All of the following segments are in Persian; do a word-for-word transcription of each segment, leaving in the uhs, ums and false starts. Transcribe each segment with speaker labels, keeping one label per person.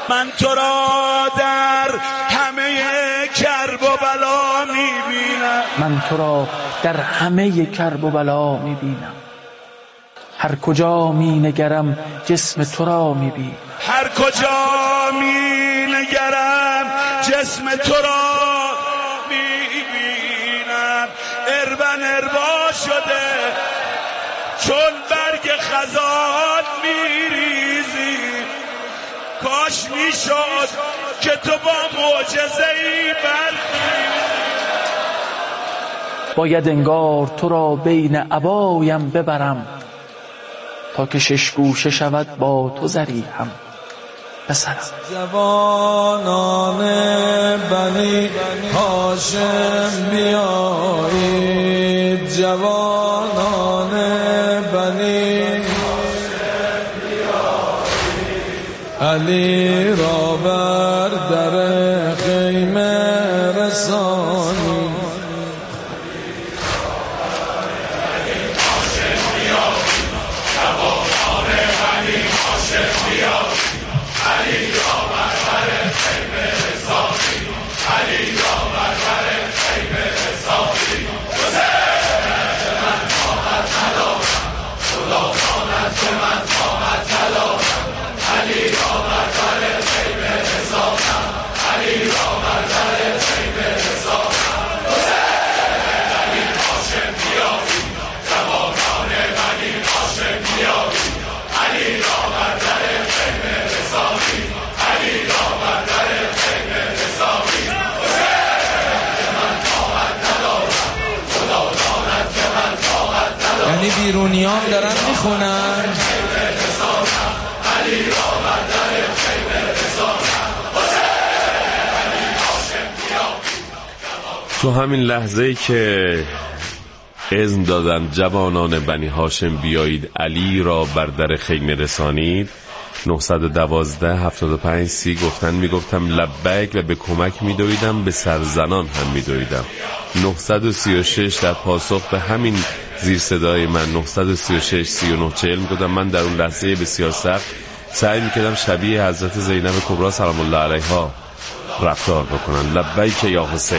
Speaker 1: من تو را در همه کرب و بلا میبینم،
Speaker 2: من تو را در همه کرب و بلا میبینم. هر کجا می نگرم جسم تو را میبینم،
Speaker 1: هر کجا می نگرم جسم تو را میبینم. اربن اربا شده چون برگ خزان میریزی، کاش میشد که تو با معجزه‌ای برخیزی.
Speaker 2: باید انگار تو را بین عبایم ببرم، تا که شش گوشه شود با تو ضریحم پسرم.
Speaker 3: جوانان بنی هاشم بیایید، جوانان بنی هاشم بیایید، علی را بر در خیمه رسانید. یعنی بیرونیان دارن میخونن
Speaker 4: تو همین لحظه‌ای که اذن دادن جوانان بنی هاشم بیایید، علی را بر در خیمه رسانید، نهصد و دوازده هفتاد و پنج سی گفتن میگفتم لبیک و به کمک میدویدم، به سرزنان هم میدویدم. نهصد و سی و شش در پاسخ به همین زیر صدای من نهصد و سی و شش سی و نه چهل میگفتم من در اون لحظه بسیار سخت سعی میکردم شبیه حضرت زینب کبرا سلام الله علیها رفتار بکنم. لبیک یا حسین.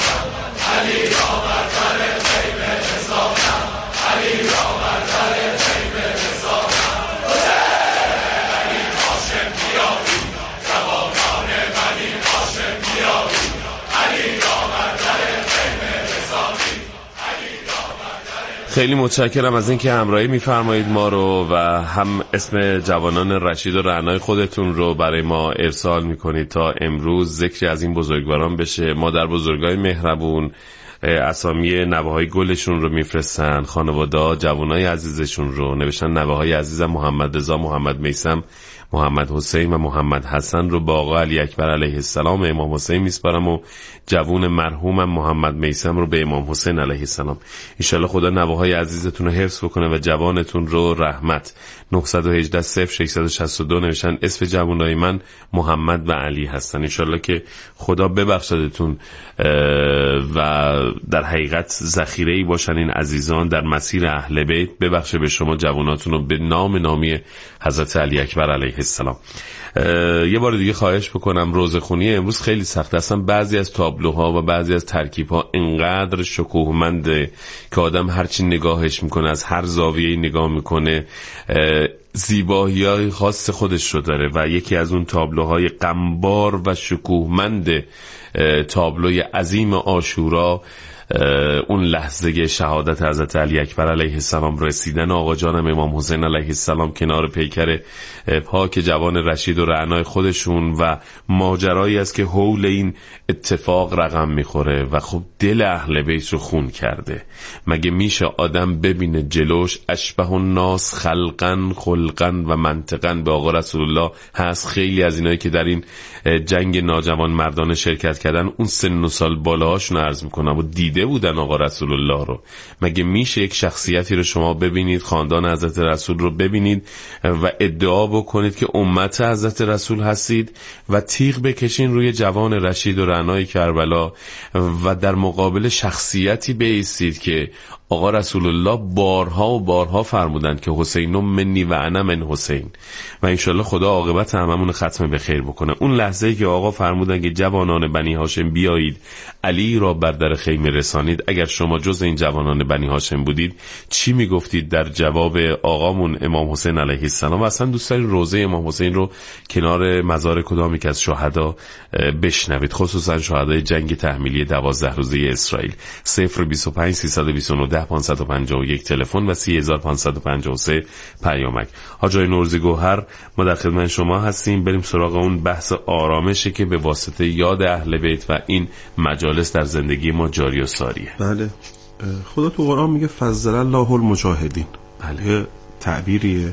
Speaker 4: خیلی متشکرم از اینکه همراهی میفرمایید ما رو و هم اسم جوانان رشید و رعنای خودتون رو برای ما ارسال میکنید تا امروز ذکری از این بزرگواران بشه. ما در بزرگای مهربون اسامی نوه‌های گلشون رو میفرستن، خانواده جوانای عزیزشون رو نوشتن. نوه‌های عزیزم محمد رضا، محمد میثم، محمد حسین و محمد حسن رو با آقا علی اکبر علیه السلام امام حسین میسپارم و جوون مرحومم محمد میثم رو به امام حسین علیه السلام. ان شاءالله خدا نوه‌های عزیزتون رو حفظ بکنه و جوانتون رو رحمت. نهصد و هجده صفر ششصد و شصت و دو نوشتن اسم جوانای من محمد و علی هستن. ان شاءالله که خدا ببخشدتون و در حقیقت ذخیره‌ای باشن این عزیزان در مسیر اهل بیت. ببخشه به شما جواناتون رو به نام نامی حضرت علی اکبر علیه السلام. یه بار دیگه خواهش بکنم، روزخونی امروز خیلی سخته. اصلا بعضی از تابلوها و بعضی از ترکیب‌ها انقدر شکوهمنده که آدم هرچی نگاهش میکنه، از هر زاویه‌ای نگاه میکنه، زیبایی‌های خاص خودش رو داره و یکی از اون تابلوهای غمبار و شکوهمند تابلوی عظیم عاشورا اون لحظه شهادت حضرت علی اکبر علیه السلام، رسیدن آقا جانم امام حسین علیه السلام کنار پیکر پاک جوان رشید و رعنای خودشون و ماجرایی است که حول این اتفاق رقم میخوره و خب دل اهل بیت رو خون کرده. مگه میشه آدم ببینه جلوش اشبه الناس خلقن خلقن و منطقن به آقا رسول الله هست؟ خیلی از اینایی که در این جنگ ناجوان مردانه شرکت کردن اون سن و سال بالاهاشون عرض میکنم و دیده بودن آقا رسول الله رو. مگه میشه یک شخصیتی رو شما ببینید، خاندان حضرت رسول رو ببینید و ادعا بکنید که امت حضرت رسول هستید و تیغ بکشین روی جوان رشید و رعنای کربلا و در مقابل شخصیتی بایستید که آقا رسول الله بارها و بارها فرمودند که حسین منی و انا من حسین و انشالله خدا عاقبت هممون ختم به خیر بکنه. اون لحظه‌ای که آقا فرمودند که جوانان بنی هاشم بیایید علی را بر در خیمه رسانید، اگر شما جز این جوانان بنی هاشم بودید چی میگفتید در جواب آقامون امام حسین علیه السلام؟ و اصلا دوست دارید روضه امام حسین رو کنار مزار کدامی که از شهدا بشنوید، خصوصا شهدای جنگ تحمیلی دوازده روزه اسرائیل. صفر بیست و پنج سیصد و بیست و نه ده پانصد و پنجاه و یک تلفن و سی هزار پانصد و پنجاه و سه پیامک. حاجی نورزی گوهر ما در خدمت شما هستیم. بریم سراغ اون بحث آرامشه که به واسطه یاد اهل بیت و این مجالس در زندگی ما جاری و ساریه.
Speaker 5: بله، خدا تو قرآن میگه فضل الله المجاهدین. بله، تعبیریه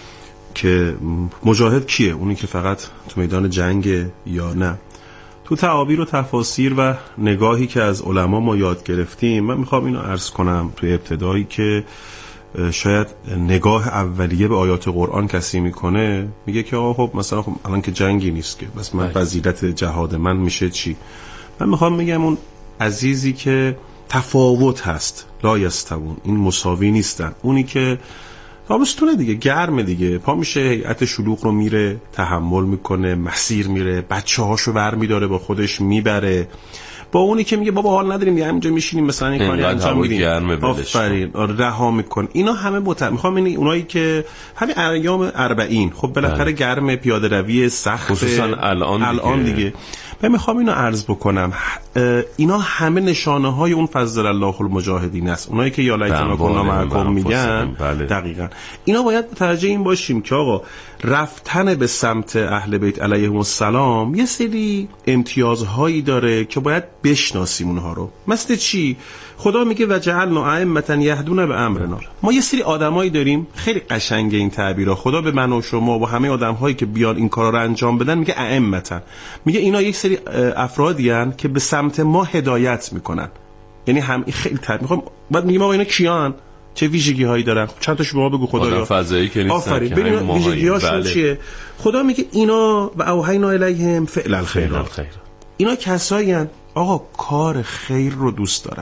Speaker 5: که مجاهد کیه؟ اونی که فقط تو میدان جنگ یا نه؟ تو تعابیر و تفاسیر و نگاهی که از علما ما یاد گرفتیم، من میخوام اینو عرض کنم توی ابتدایی که شاید نگاه اولیه به آیات قرآن کسی میکنه، میگه که آقا خب مثلا خب الان که جنگی نیست که بس من فضیلت جهاد من میشه چی؟ من میخوام میگم اون عزیزی که تفاوت هست، لا یستوون، این مساوی نیستن. اونی که تابستونه دیگه، گرمه دیگه، پا میشه هیئت شلوغ رو میره تحمل میکنه، مسیر میره، بچه هاشو ور میداره با خودش میبره، با اونی که میگه بابا حال نداریم دیگه همینجا میشینیم مثلا این کاری انجام میدیم، آفرین، رها میکن. اینا همه بوتر میخوام این اونایی که همین ایام اربعین خب بالاخره گرمه، پیاده روی سخت،
Speaker 4: خصوصا الان دیگه,
Speaker 5: الان دیگه. من میخوام اینو عرض بکنم، اینا همه نشانه های اون فضل الله المجاهدین است. اونایی که یا لیتنا کنا معکم میگن،
Speaker 4: بله.
Speaker 5: دقیقاً اینا باید متوجه این باشیم که آقا رفتن به سمت اهل بیت علیهم السلام یه سری امتیازهایی داره که باید بشناسیم اونها رو. مثل چی؟ خدا میگه و جعلنا ائمة یهدون بامرنا. ما یه سری آدمایی داریم، خیلی قشنگه این تعبیرها. خدا به من و شما و همه آدم‌هایی که بیان این کارا رو انجام بدن میگه ائمة، میگه اینا یک سری افرادی ان که به سمت ما هدایت میکنن. یعنی هم خیلی تعبیر میخوام بعد میگیم آقا اینا کیان، چه ویژگی هایی دارن؟ چند تاشو به ما بگو خدایا.
Speaker 4: فضایی که نیستن.
Speaker 5: آفرین، ببین ویژگی‌هاشون بله. چیه؟ خدا میگه اینا و اوحینا الیهم فعل الخیرات. اینا کسایی ان آقا کار خیر رو دوست دارن.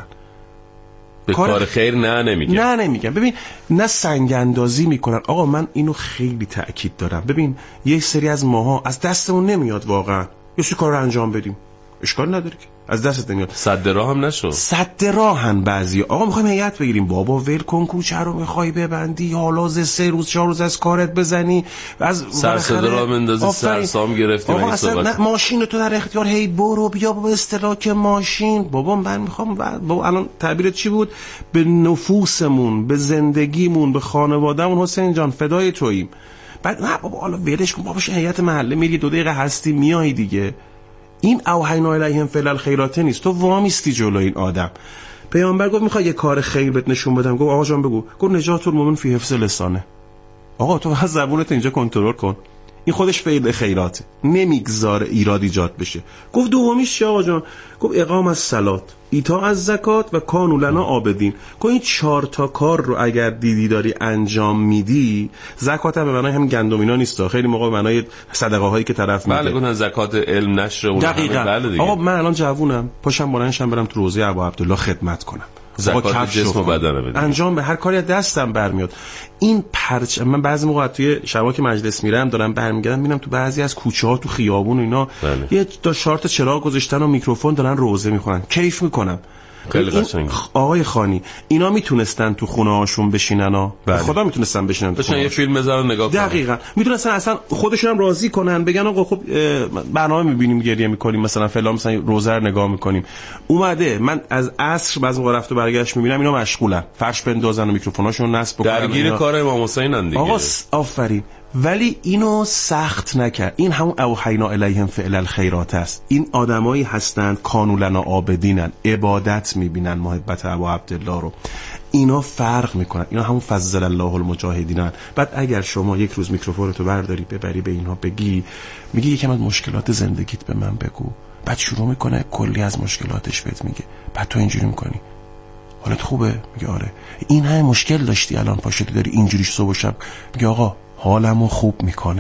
Speaker 4: به کار, کار خیر نه نمیگن.
Speaker 5: نه نمیگن. ببین نه سنگ اندازی میکنن. آقا من اینو خیلی تأکید دارم. ببین یه سری از ماها از دستمون نمیاد واقعا یه سری کار رو انجام بدیم. اشکال نداره که از دست نمیاد.
Speaker 4: صد راه هم نشو.
Speaker 5: صد راهن بعضی. آقا میخوایم هیئت بگیریم، بابا ول کن کوچه رو میخوای ببندی، حالا ز سه روز چهار روز از کارت بزنی، از
Speaker 4: سر صدا راه بندازی، سرسام گرفتی.
Speaker 5: آقا اصلا ماشین تو در اختیار، هی برو بیا با استلاک ماشین. بابا من میخوام بابا الان تعبیرت چی بود؟ به نفوسمون، به زندگیمون، به خانوادهمون حسین جان فدای توییم. بعد نه بابا حالا ولش کن، بابا هیئت محله میری دو دقیقه هستی میای دیگه. این اوحینا الیهم فعل الخیرات نیست. تو وامیستی جلوی این آدم. پیامبر گفت میخوای یه کار خیر بهت نشون بدم؟ گفت آقا جان بگو. گفت نجات المؤمن فی حفظ لسانه. آقا تو از زبونت اینجا کنترل کن. این خودش فعل خیراته، نمیگذاره ایراد ایجاد بشه. گفت دومیش چی آقا جان؟ گفت اقام الصلات، ایتاء الزکات و کانوا لنا عابدین. گفت این چهار تا کار رو اگر دیدی داری انجام میدی، زکات هم به معنای هم گندمینا نیست، خیلی موقع به معنای صدقه هایی که طرف میده.
Speaker 4: بله گفتن زکات علم نشر اون
Speaker 5: دقیقاً.
Speaker 4: بله دیگه.
Speaker 5: آقا من الان جوونم، پاشم بلندشم برم تو روضه ابا عبدالله خدمت کنم،
Speaker 4: زکات جسم و بدن بدم،
Speaker 5: انجام به هر کاری از دستم برمیاد. این پرچم من بعضی موقع توی شبا که مجلس میرم دارم برمیگردم میبینم تو بعضی از کوچه ها تو خیابون و اینا
Speaker 4: بله.
Speaker 5: یه تا شارت چراغ گذاشتن و میکروفون دارن روزه میخونن، کیف میکنم.
Speaker 4: خیلی قشنگه.
Speaker 5: آقای خانی اینا میتونستن تو خونه هاشون بشینن ها،
Speaker 4: بله.
Speaker 5: خدا میتونستن بشینن تو
Speaker 4: خونه یه فیلم بذارن نگاه کنن.
Speaker 5: دقیقاً میتونستن اصلا خودشون هم راضی کنن، بگن آقا خب برنامه میبینیم گریه میکنیم مثلا فلان، مثلا روزه رو نگاه میکنیم. اومده من از عصر بعضی موقع رفت و برگشت میبینم اینا مشغولن، فرش بندازن و میکروفوناشون نصب بکنن،
Speaker 4: درگیر کار امام حسینن دیگه.
Speaker 5: آقا آفرین. ولی اینو سخت نکرد. این همون اوحینا الیهم فعل الخیرات است. این آدمایی هستند کانوا لنا عابدینن، عبادت میبینن محبت ابا عبدالله رو. اینا فرق میکنن. اینا همون فضل الله المجاهدینن. بعد اگر شما یک روز میکروفونتو برداری ببری به اینها بگی، میگی یکم از مشکلات زندگیت به من بگو، بعد شروع میکنه کلی از مشکلاتش بهت میگه، بعد تو اینجوری میکنی حالت خوبه؟ میگه آره. این همه مشکل داشتی الان پاشدی داری اینجوری صبح و شب، میگه آقا حالمو خوب میکنه.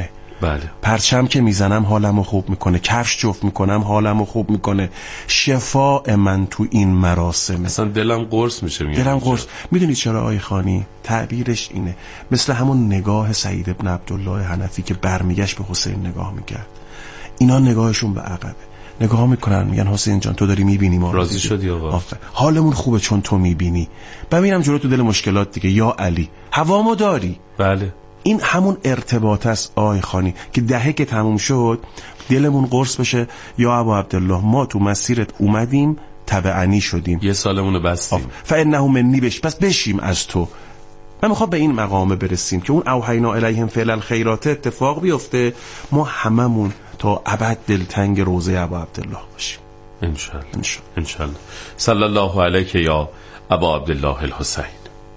Speaker 4: بله.
Speaker 5: پرچم که میزنم حالمو خوب میکنه، کفش جفت میکنم حالمو خوب میکنه. شفاء من تو این مراسم،
Speaker 4: مثلا دلم قرص میشه.
Speaker 5: دلم قرص. میدونی چرا آقای خانی؟ تعبیرش اینه، مثل همون نگاه سعید ابن عبدالله حنفی که برمیگشت به حسین نگاه میکرد. اینا نگاهشون به عقبه، نگاه میکنن میگن حسین جان تو داری میبینی ما
Speaker 4: راضی شدی آقا،
Speaker 5: حالمون خوبه چون تو میبینی. ببینم جلو تو دل مشکلات دیگه یا علی هوامو داری.
Speaker 4: بله.
Speaker 5: این همون ارتباط است آقای خانی که دهه که تموم شد دلمون قرص بشه یا ابا عبدالله ما تو مسیرت اومدیم تبعنی شدیم،
Speaker 4: یه سالمونو بستیم،
Speaker 5: فانه منی بش، پس بشیم از تو. من میخوام به این مقامه برسیم که اون اوحینا الیهم فعل الخیرات اتفاق بیفته، ما هممون تا ابد دلتنگ روضه ابا عبدالله باشیم
Speaker 4: ان شاء الله. ان شاء الله. صلی الله علیک یا ابا عبدالله الحسین.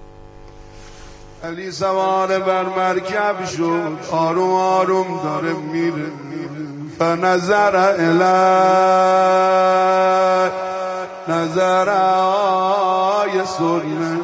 Speaker 1: علی سوار بر مرکب شد، آروم آروم داره میره، فنظر الی نظر آی سرمه،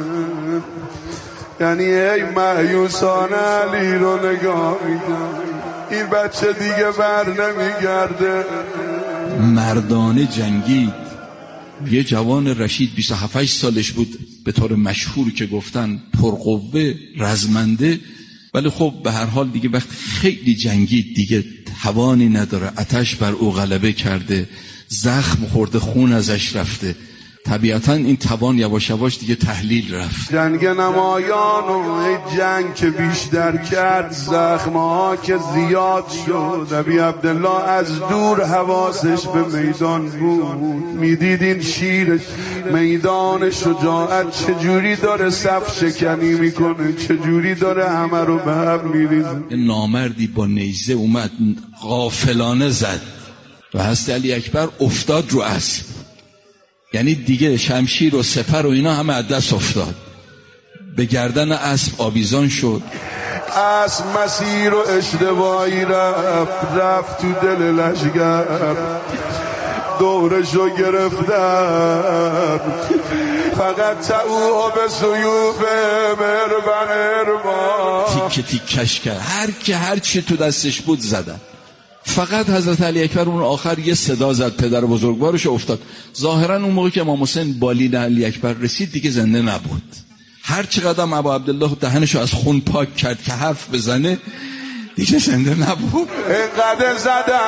Speaker 1: یعنی ای مایوسان علی رو نگاه میکن، این بچه دیگه بر نمیگرده.
Speaker 6: مردانه جنگید. یه جوان رشید بیست و هفت سالش بود، به طور مشهور که گفتن پرقوه، رزمنده، ولی خب به هر حال دیگه وقت خیلی جنگید دیگه توانی نداره، آتش بر او غلبه کرده، زخم خورده، خون ازش رفته، طبیعتا این توان یواش یواش دیگه تحلیل رفت.
Speaker 1: جنگ نمایان و جنگ که بیشتر کرد، زخم‌ها که زیاد شد، ابی عبدالله از دور حواسش به میدان بود، میدید این شیر میدان شجاعت چجوری داره صف شکنی میکنه، چجوری داره همه رو به هم میریزه.
Speaker 6: نامردی با نیزه اومد غافلانه زد و حضرت علی اکبر افتاد رو اسب، یعنی دیگه شمشیر و سپر و اینا همه از دست افتاد، به گردن اسب آویزان شد.
Speaker 1: اسب مسیر و اشتباهی رفت، رفت تو دل لشگر، دورشو گرفتن، فقط تعوها به سیوف مربن ارما،
Speaker 6: تیک تیکش کرد، هر که هر چی تو دستش بود زدن. فقط حضرت علی اکبر اون آخر یه صدا زد، پدر بزرگوارش افتاد. ظاهرا اون موقع که امام حسین بالین علی اکبر رسید دیگه زنده نبود. هر چقدر ابا عبدالله دهنشو از خون پاک کرد که حرف بزنه دیگه زنده نبود.
Speaker 1: اینقدر زدن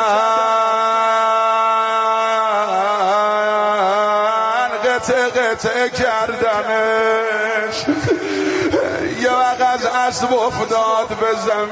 Speaker 1: قطع قطع کردنش، یه وقت از اسب افتاد به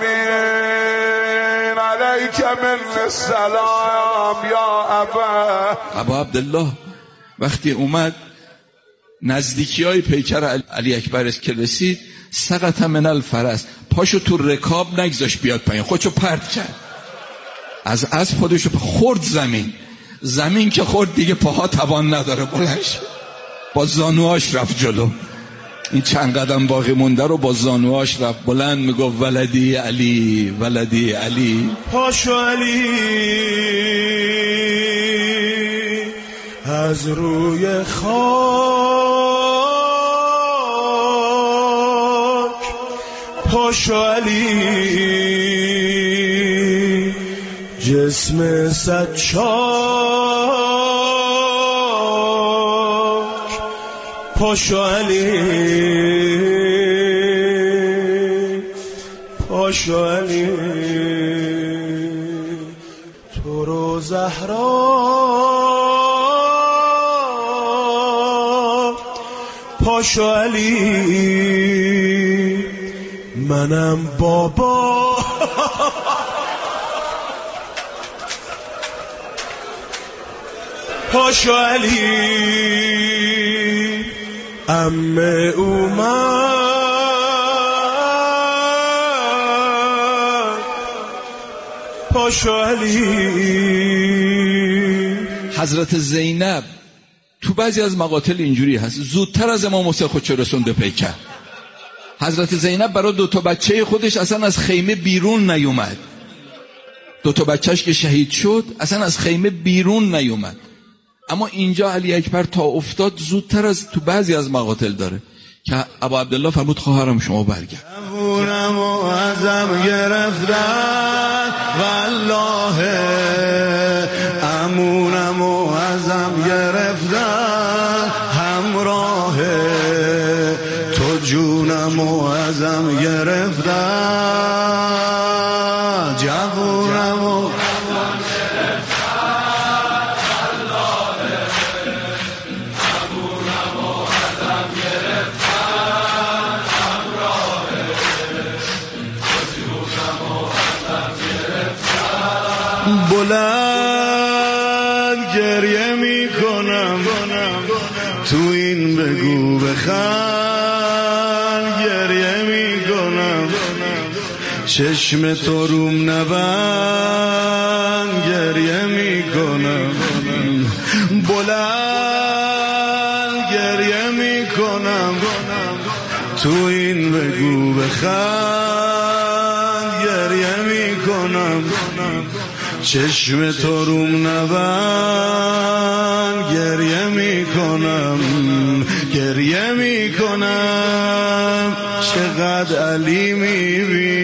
Speaker 1: زمین، علیک من السلام یا ابا.
Speaker 6: ابا عبدالله وقتی اومد نزدیکی های پیکر علی اکبر که رسید، سقط من الفرس، پاشو تو رکاب نگذاش بیاد پایین، خودشو پرت کرد از اسب، خودشو خورد زمین. زمین که خورد دیگه پاها توان نداره بلنش، با زانوهاش رفت جلو. این چند قدم باقی مونده رو با زانوهاش رفت بلند، میگفت ولدی علی ولدی علی.
Speaker 1: پاشو علی از روی خاک، پاشو علی جسم صد چاک، پاشو علی پاشو علی تو رو زهرا، پاشو علی منم بابا. پاشو علی عمه اومد، پاشو علی.
Speaker 6: حضرت زینب تو بعضی از مقاتل اینجوری هست، زودتر از امام حسین خودش رسونده پیکر. حضرت زینب برای دو تا بچه خودش اصلا از خیمه بیرون نیومد، دو تا بچهش که شهید شد اصلا از خیمه بیرون نیومد. اما اینجا علی اکبر تا افتاد زودتر از تو بعضی از مقاتل داره که ابا عبدالله فرمود خواهرم شما برگرد.
Speaker 1: ازم گرفتن والله امونم و ازم گرفتن، همراه تو جونم و ازم گرفتن، جوونم و بلند گریه می کنم تو این بگو بخند، گریه می کنم چشم تو روم نبند، گریه می کنم بلند گریه می کنم تو این بگو بخند، گریه می کنم چشم تو روم نبند، گریه می کنم گریه می کنم چقدر علی می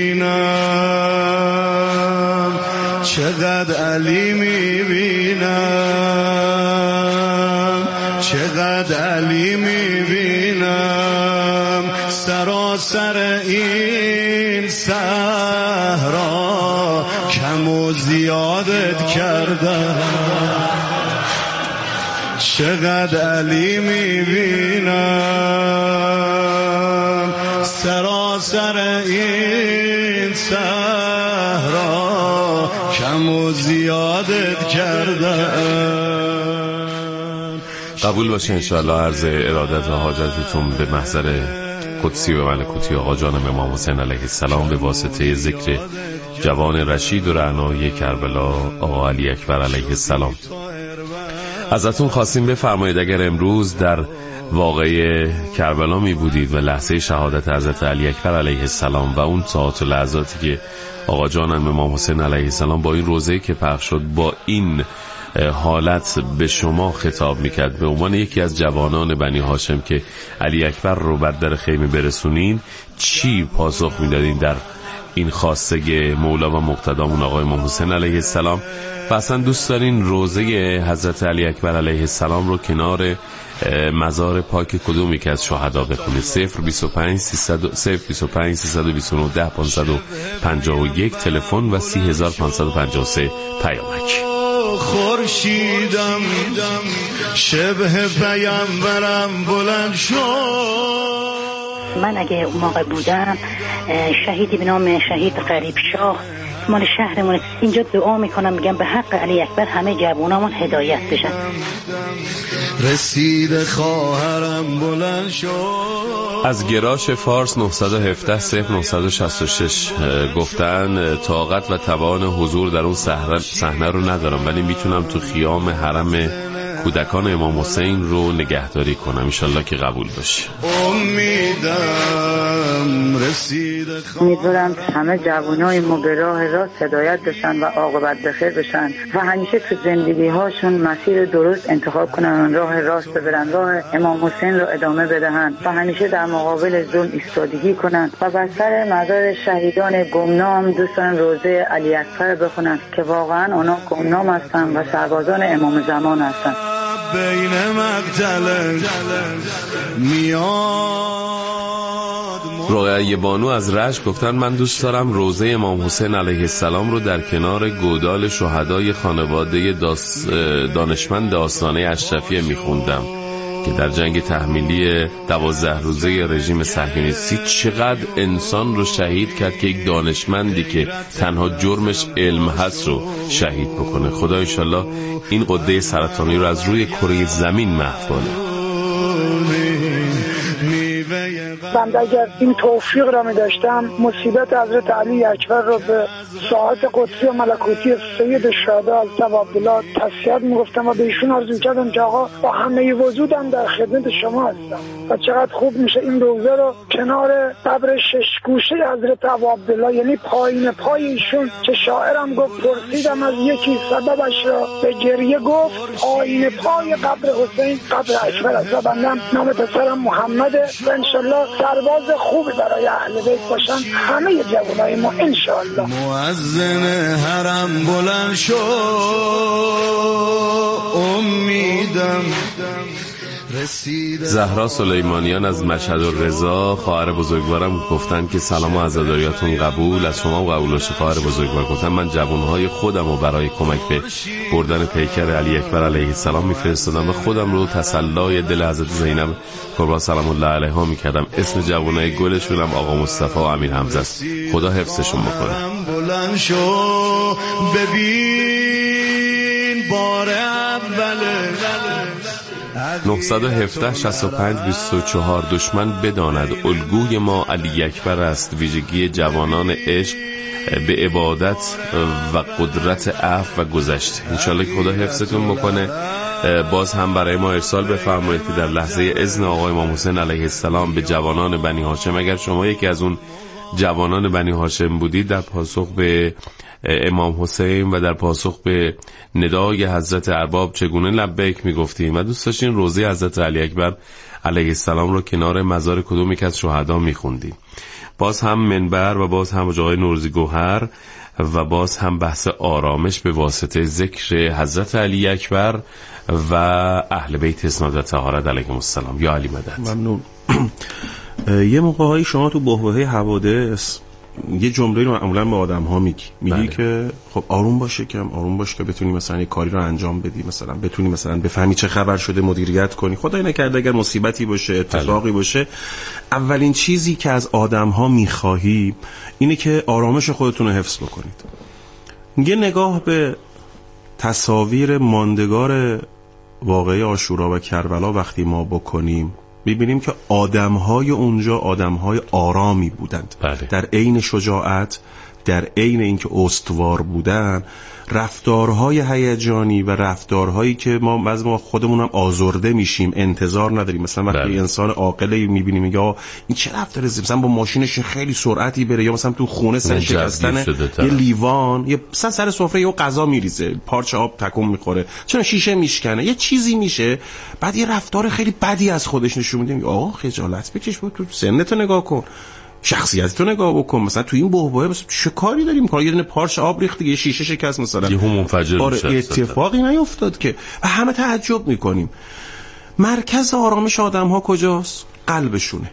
Speaker 1: بینم، چقدر علی می بینم، چقدر علی می بینم، سراسر این صحرا کم و زیادت کردم، چقدر علی میبینم، سراسر این صحرا کم و زیادت کردم.
Speaker 4: قبول باشه انشاءالله عرض ارادت و حاجتتون به محضر قدسی و ملکوتی آقا جانم امام حسین علیه السلام به واسطه ذکر جوان رشید و رعنای کربلا آقا علی اکبر علیه السلام. ازتون خواستیم بفرمایید اگر امروز در واقعه کربلا می بودید و لحظه شهادت حضرت علی اکبر علیه السلام و اون ساعات و لحظاتی که آقا جانم امام حسین علیه السلام با این روزه‌ای که پخش شد با این حالت به شما خطاب میکرد به عنوان یکی از جوانان بنی هاشم که علی اکبر رو بر در خیمه برسونین، چی پاسخ میدادین در این خواسته مولا و مقتدامون آقای امام حسین علیه السلام؟ و اصلا دوست دارین روزه حضرت علی اکبر علیه السلام رو کنار مزار پاک کدومی که از شهدا بخونید؟ صفر بیست و پنج سیصد و بیست و نه ده پانصد و پنجاه و یک تلفن و سی هزار پانصد و پنجاه و سه پیامک.
Speaker 1: خورشیدم شبه پیامبرم بلند شد.
Speaker 7: من اگه اون موقع بودم شهیدی به نام شهید غریب شاه مال شهرمون اینجا دعا میکنم، میگم به حق علی اکبر همه جوانامون هدایت بشن.
Speaker 1: رسید خواهرم بلند شد.
Speaker 4: از گراش فارس نه یک هفت صفر نه شش شش گفتن طاقت و توان حضور در اون صحنه رو ندارم، ولی میتونم تو خیام حرم کودکان امام حسین رو نگهداری کنم، انشالله که قبول بشه.
Speaker 1: امیدم رسید.
Speaker 8: امیدوارم همه جوانای ما به راه راست هدایت بشن و عاقبت بخیر بشن و همیشه تو زندگی هاشون مسیر درست انتخاب کنن، راه راست برن، راه امام حسین رو ادامه بدهن و همیشه در مقابل ظلم ایستادگی کنن و بر سر مزار شهیدان گمنام دوستان روزه علی اکبر بخونن که واقعا اونا گمنام هستن و سربازان امام زمان هستن.
Speaker 1: بین مقتل میاد.
Speaker 4: رقیه بانو از رشت گفتن من دوست دارم روزه امام حسین علیه السلام رو در کنار گودال شهدای خانواده داس دانشمند آستانه اشرفیه میخوندم که در جنگ تحمیلی دوازده روزه رژیم صهیونیستی چقدر انسان رو شهید کرد که یک دانشمندی که تنها جرمش علم هست رو شهید بکنه. خدا انشالله این قده سرطانی رو از روی کره زمین محو کنه.
Speaker 9: بنده اگر این توفیق را می داشتم مصیبت حضرت علی اکبر را به ساعت قدسی و ملکوتی سید الشهدا حضرت عبدالله تسلیت می گفتم و به ایشون عرض کردم که آقا با همه وجودم در خدمت شما هستم و چقدر خوب میشه این روزه رو کنار قبر شش گوشه حضرت عبدالله، یعنی پایین پای ایشون که شاعرم گفت پرسیدم از یکی سببش را به گریه گفت آینه پای قبر حسین قبر اکبر است و بندم نام پسرم محمده و انشالله سرباز خوبی برای اهل بیت باشن همه جوانای ما انشالله.
Speaker 1: مؤذن حرم بلند شو امیدم.
Speaker 4: زهرا سلیمانیان از مشهد الرضا، خواهر بزرگوارم گفتن که سلام و عزاداریاتون قبول، از شما قبول باشه خواهر بزرگوار. گفتن من جوانهای خودم رو برای کمک به بردن پیکر علی اکبر علیه السلام میفرستادم و خودم رو تسلای دل حضرت زینب کبرا سلام الله علیها میکردم. اسم جوانای گلشونم آقا مصطفی و امیر حمزه است. خدا حفظشون بکنه.
Speaker 1: بلند شو ببین بار اوله
Speaker 4: نه یک هفت شصت و پنج بیست و چهار. دشمن بداند الگوی ما علی اکبر است، ویژگی جوانان عشق به عبادت و قدرت عفو و گذشت. انشالله که خدا حفظتون بکنه. باز هم برای ما ارسال بفرمایید که در لحظه اذن آقای امام حسین علیه السلام به جوانان بنی هاشم، اگر شما یکی از اون جوانان بنی هاشم بودید، در پاسخ به امام حسین و در پاسخ به ندای حضرت ارباب چگونه لبیک میگفتیم و دوست داشتین روزه حضرت علی اکبر علیه السلام رو کنار مزار کدومی که از شهدا میخوندیم. باز هم منبر و باز هم جای نورزی گوهر و باز هم بحث آرامش به واسطه ذکر حضرت علی اکبر و اهل بیت اسناد و طهارت علیهم السلام. یا علی مدد.
Speaker 5: ممنون. یه موقع‌هایی شما تو بحبوحه حوادث یه جمله رو معمولا به آدم ها میگی میگی بله. که خب آروم باشه، کم آروم باش که بتونی مثلا یه کاری رو انجام بدی، مثلا بتونی مثلا بفهمی چه خبر شده، مدیریت کنی. خدای نکرده اگر مصیبتی باشه، اتفاقی بله. باشه، اولین چیزی که از آدم ها میخواهی اینه که آرامش خودتون رو حفظ بکنید. یه نگاه به تصاویر ماندگار واقعه عاشورا و کربلا وقتی ما بکنیم می‌بینیم که آدم‌های اونجا آدم‌های آرامی بودند.
Speaker 4: بله.
Speaker 5: در عین شجاعت، در عین اینکه استوار بودن، رفتارهای هیجانی و رفتارهایی که ما از ما خودمونم آزرده میشیم، انتظار نداریم. مثلا وقتی بله. انسان عاقلی می‌بینیم یا این چه رفتاری مثلا با ماشینش خیلی سرعتی بره، یا مثلا تو خونه سر شکستن یه لیوان، یا مثلا سر سفره یه غذا میریزه، پارچه آب تکون می‌خوره، چون شیشه میشکنه، یه چیزی میشه، بعد یه رفتار خیلی بدی از خودش نشون میده. آقا خجالت بکش، تو سنتو نگاه کن، شخصیتتو نگاه بکن. مثلا تو این بحبوحه مثلا چه کاری داریم؟ کار یه دونه پارچه آب ریخت، یه شیشه شکست، مثلا
Speaker 4: یه هم منفجر
Speaker 5: میشه، اتفاقی نیفتاد که. و همه تعجب میکنیم. مرکز آرامش آدم‌ها کجاست؟ قلبشونه.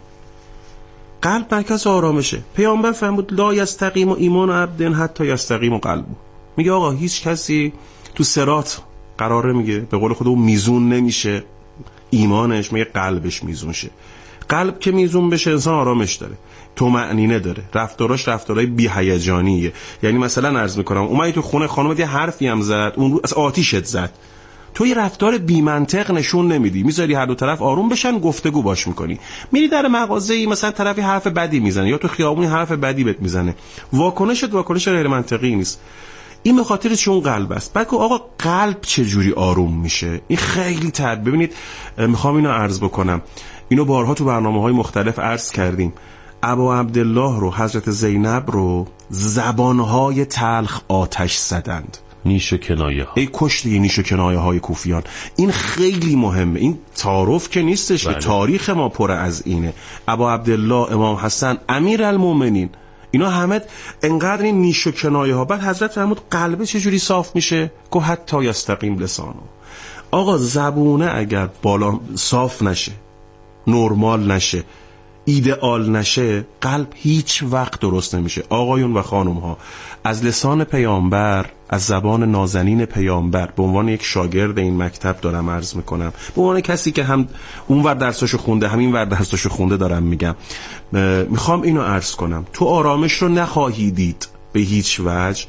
Speaker 5: قلب مرکز آرامشه. پیامبر فرمود لا یستقیم ایمان عبد حتی یستقیم قلبه. میگه آقا هیچ کسی تو صراط قراره، میگه به قول خودمون میزون نمیشه ایمانش، میگه قلبش میزون شه. قلب که میزون بشه انسان آرامش داره، طمأنینه داره، رفتاراش رفتارای بی هیجانیه. یعنی مثلا عرض میکنم اومدی تو خونه خانومت یه حرفی هم زد، اون رو از آتیشت زد، تو یه رفتار بی منطق نشون نمیدی، میذاری هر دو طرف آروم بشن، گفتگو باش میکنی. میری در مغازه‌ای مثلا طرفی حرف بدی میزنه، یا تو خیابونی حرف بدی بهت میزنه، واکنشت واکنش غیر منطقی نیست. این به خاطر چون قلب است. بعد آقا قلب چه جوری آروم میشه؟ این خیلی تر. ببینید میخوام اینو عرض بکنم، اینو بارها تو برنامه‌های مختلف عرض کردیم. ابا عبدالله رو، حضرت زینب رو زبانهای تلخ آتش زدند.
Speaker 4: نیش و کنایه ها،
Speaker 5: ای کشتی نیش و کنایه های کوفیان. این خیلی مهمه، این تعارف که نیستش که تاریخ ما پر از اینه. ابا عبدالله، امام حسن، امیر المومنین، اینا همه انقدر این نیش و کنایه ها. بعد حضرت فرمود قلبه چجوری صاف میشه؟ که حتی یستقیم لسانو. آقا زبونه اگر بالا صاف نشه، نرمال نشه، ایدئال نشه، قلب هیچ وقت درست نمیشه. آقایون و خانم ها، از لسان پیامبر، از زبان نازنین پیامبر، به عنوان یک شاگرد این مکتب دارم عرض میکنم، به عنوان کسی که هم اون ور درساشو خونده همین ور درساشو خونده دارم میگم، میخوام اینو عرض کنم. تو آرامش رو نخواهی دید به هیچ وجه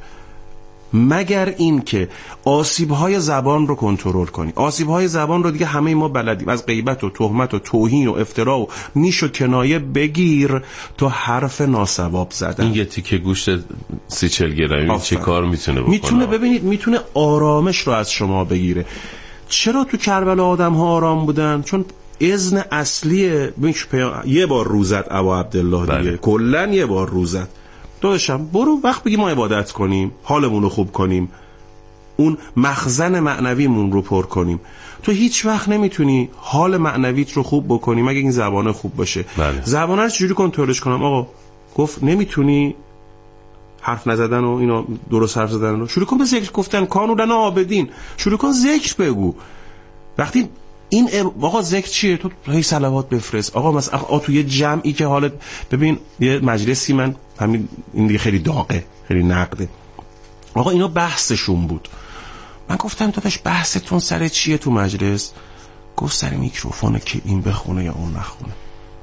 Speaker 5: مگر این که آسیب‌های زبان رو کنترل کنی. آسیب‌های زبان رو دیگه همه ما بلدیم، از غیبت و تهمت و توهین و افترا و نیش و کنایه بگیر تو حرف ناصواب زدن.
Speaker 4: این یه تیکه گوشت سی چل گرمی چه کار میتونه بکنه؟
Speaker 5: میتونه ببینید میتونه آرامش رو از شما بگیره. چرا تو کربلا آدم‌ها آرام بودن؟ چون اذن اصلی یه بار روزت ابا عبدالله دیگه، کلاً یه بار روزت داداشم برو وقت بگی ما عبادت کنیم، حالمون رو خوب کنیم. اون مخزن معنویمون رو پر کنیم. تو هیچ وقت نمیتونی حال معنویت رو خوب بکنی مگه این زبانه خوب باشه.
Speaker 4: بله.
Speaker 5: زبانه رو چجوری کنترلش کنم؟ آقا گفت نمیتونی حرف نزدن و اینا درست حرف زدن رو شروع کن به ذکر گفتن، کانون عابدین، شروع کن ذکر بگو. وقتی این آقا ذکر چیه؟ تو هی صلوات بفرست. آقا مثلا آقا تو یه جمعی که حالت، ببین یه مجلسی، من همین این دیگه خیلی داغه، خیلی نقده، آقا اینا بحثشون بود. من گفتم داداش بحثتون سر چیه تو مجلس؟ گفت سر میکروفونه که این بخونه یا اون نخونه.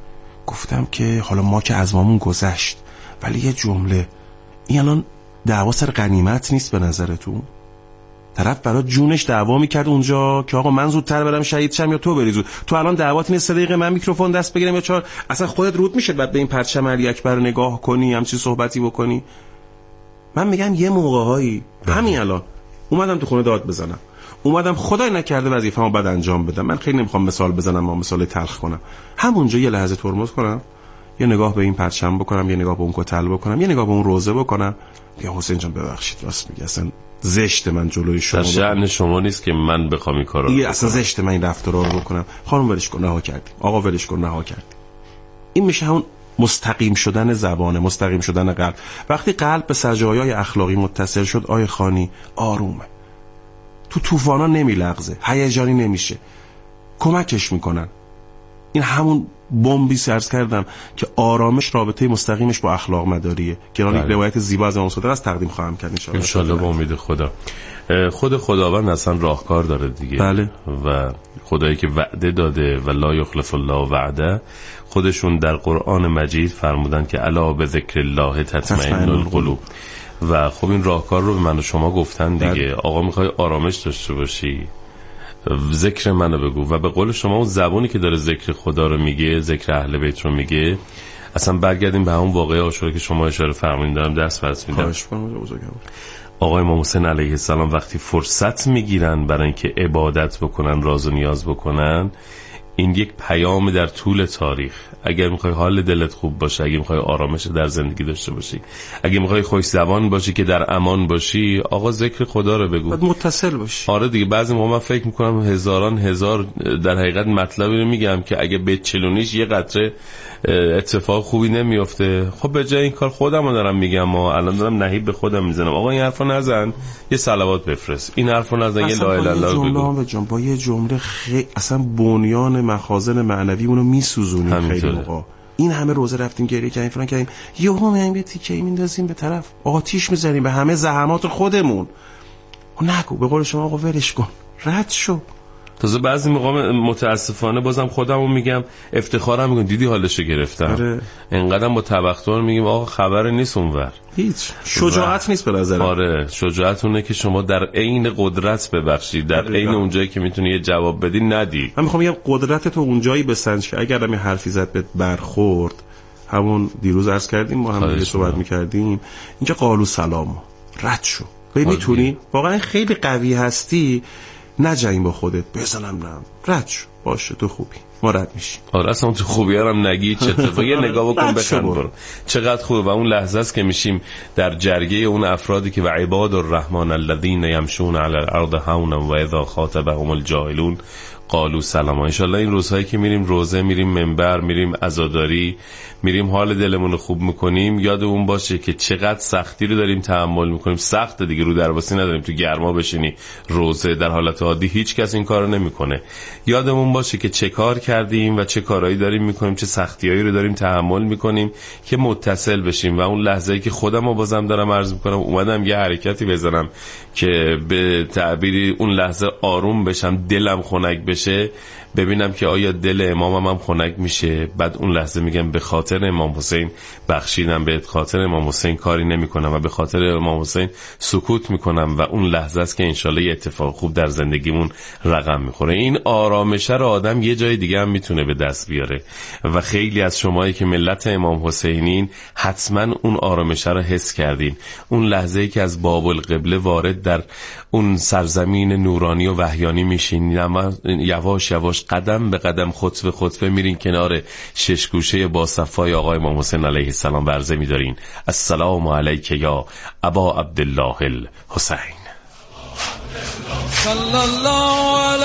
Speaker 5: گفتم که حالا ما که از مامون گذشت، ولی یه جمله، این الان دعوا سر غنیمت نیست به نظرتون؟ طرف برای جونش دعوا میکرد اونجا که آقا من زودتر برم شهید شم یا تو بری زود. تو الان دعوات اینه سه دقیقه من میکروفون دست بگیرم یا چهار؟ اصلا خودت رود میشه بعد به این پرچم علی اکبر نگاه کنی، همچین صحبتی بکنی؟ من میگم یه موقع‌هایی همین الان اومدم تو خونه داد بزنم، اومدم خدای نکرده وظیفه‌مو بعد انجام بدم، من خیلی نمیخوام مثال بزنم ما مثال تلخ کنم، همونجا یه لحظه ترمز کنم، یه نگاه به این پرچم بکنم، یه نگاه به اون کتل بکنم، یه نگاه به اون روزه بکنم، یا حسین جان ببخشید راست میگی، اصلا زشت من جلوی شما،
Speaker 4: در شأن شما نیست که من بخوام این کارو
Speaker 5: بکنم، اصلا زشت من این رفتارا رو بکنم. خانم ولش کن، رها کردیم. آقا ولش کن، رها کردیم. این میشه همون مستقیم شدن زبانه، مستقیم شدن قلب. وقتی قلب به سجایای اخلاقی متصل شد، آی خانی آرومه، تو طوفانا نمیلغزه، هیجانی نمیشه، کمکش میکنن. این همون بمبی سرز کردم که آرامش رابطه مستقیمش با اخلاق مداریه که الان یک روایت زیبا از امام صادق است تقدیم خواهم کرد ان شاء الله.
Speaker 4: با امید خدا. خود خداوند اصلا راهکار داره دیگه.
Speaker 5: بله.
Speaker 4: و خدایی که وعده داده و لا یخلف الله وعده، خودشون در قرآن مجید فرمودن که الا به ذکر الله تطمئن القلوب. و خب این راهکار رو به من و شما گفتن دیگه. بله. آقا میخوای آرامش داشته باشی، ذکر منو بگو. و به قول شما اون زبانی که داره ذکر خدا رو میگه، ذکر اهل بیت رو میگه، اصلا برگردیم به همون واقعه عاشوره که شما اشاره فرمودین، دارم دست فرض میدم. آقای امام حسین علیه السلام وقتی فرصت میگیرن برای اینکه عبادت بکنن، راز و نیاز بکنن، این یک پیام در طول تاریخ. اگر میخوای حال دلت خوب باشه، اگر میخوای آرامش در زندگی داشته باشی، اگر میخوای خوش زبان باشی که در امان باشی، آقا ذکر خدا رو بگو،
Speaker 5: باید متصل باشی.
Speaker 4: آره دیگه. بعضی موقع من فکر میکنم هزاران هزار در حقیقت مطلبی رو میگم که اگه به چلونیش یه قطره اتفاق خوبی نمیفته. خب به جای این کار خودم رو دارم میگم، ما الان دارم نهیب به خودم میزنم، آقا این حرفو نزن، یه صلوات بفرست، این حرفو نزن، یه لا اله الا الله بگو.
Speaker 5: با یه جمله خیلی اصلا بنیان مخازن معنوی اونو میسوزونیم. خیلی موقع این همه روزه رفتیم گریه کردیم فلان کردیم، یهو میایم یه تیکه میندازیم به طرف، آتیش میزنیم به همه زحمات خودمون. نگو، به قول شما آقا ولش کن، رد شو.
Speaker 4: تازه بعضی موقع متاسفانه بازم خودمو میگم، افتخارم میگم دیدی حالشو گرفتم.
Speaker 5: آره.
Speaker 4: انقدرم با تبختر میگیم آقا خبر نیست اونور،
Speaker 5: هیچ شجاعت نیست به نظرم.
Speaker 4: آره شجاعت اونه که شما در عین قدرت ببخشید، در عین اونجایی که میتونی یه جواب بدی ندی.
Speaker 5: من میخوام بگم قدرت تو اونجایی بسنج که اگر همین حرفی زد به برخورد، همون دیروز عرض کردیم ما هم دیگه صحبت میکردیم، اینجا قالو سلام، رد شو. ببین میتونی واقعا خیلی قوی هستی، نجاییم با خودت، بزنم نم، رد شو، باشه تو خوبی، ما رد میشیم.
Speaker 4: آره اصلا تو خوبی هم نگی، چه اتفاقی، نگاه بکن بخند برو، چقدر خوبه. و اون لحظه است که میشیم در جرگه اون افرادی که و عباد الرحمن الذین یمشون علی الارض هونا و اذا خاطبهم الجاهلون قالوا سلاما. ان شاء الله این روزهایی که میریم روزه، میریم منبر، میریم عزاداری، میریم حال دلمون رو خوب میکنیم، یادمون باشه که چقدر سختی رو داریم تحمل میکنیم. سخت دیگه، رو درواسی نداریم تو گرما بشینی روزه. در حالت عادی هیچ کس این کارو نمیکنه. یادمون باشه که چه کار کردیم و چه کارهایی داریم میکنیم، چه سختیایی رو داریم تحمل میکنیم که متصل بشیم. و اون لحظه‌ای که خودمو بازم دارم عرض میکنم، اومدم یه حرکتی بزنم که به تعبیری اون لحظه آروم بشم، دلم خنک بشه، ببینم که آیا دل امامم هم خنک میشه. بعد اون لحظه میگم به خاطر امام حسین بخشیدم، به خاطر امام حسین کاری نمیکنم و به خاطر امام حسین سکوت میکنم. و اون لحظه است که انشالله یه اتفاق خوب در زندگیمون رقم میخوره. این آرامش رو آدم یه جای دیگه هم میتونه به دست بیاره و خیلی از شمایی که ملت امام حسینین حتما اون آرامش رو حس کردین. اون لحظه‌ای که از باب القبله وارد در اون سرزمین نورانی و وحیانی میشین، یواش یواش قدم به قدم، خطوه خطوه میرین کنار شش گوشه با صفای آقای امام حسین علیه السلام برزه میدارین. السلام علیک یا ابا عبدالله الحسین.
Speaker 3: صلی الله